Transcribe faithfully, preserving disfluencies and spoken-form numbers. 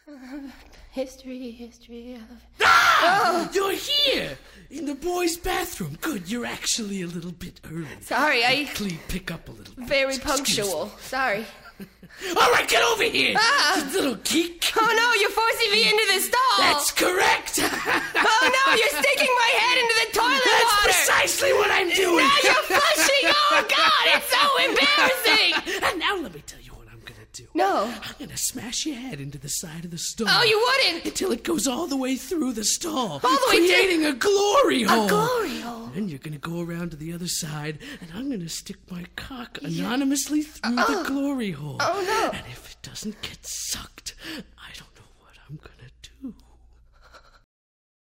Uh, history, history of... Ah! Oh. You're here! In the boys' bathroom. Good, you're actually a little bit early. Sorry, I... Quickly pick up a little bit. Very punctual. Sorry. All right, get over here! Ah. You little geek. Oh, no, you're forcing me into the stall! That's correct! Oh, no, you're sticking my head into the toilet That's water! That's precisely what I'm doing! Now you're flushing! Oh, God, it's so embarrassing! And now let me tell you what I'm gonna do. No. I'm gonna smash your head into the side of the stall. Oh, you wouldn't! Until it goes all the way through the stall. All the way through? Creating a glory hole. A glory hole? Then you're gonna go around to the other side, and I'm gonna stick my cock anonymously through uh, the glory hole. Oh, no. And if it doesn't get sucked, I don't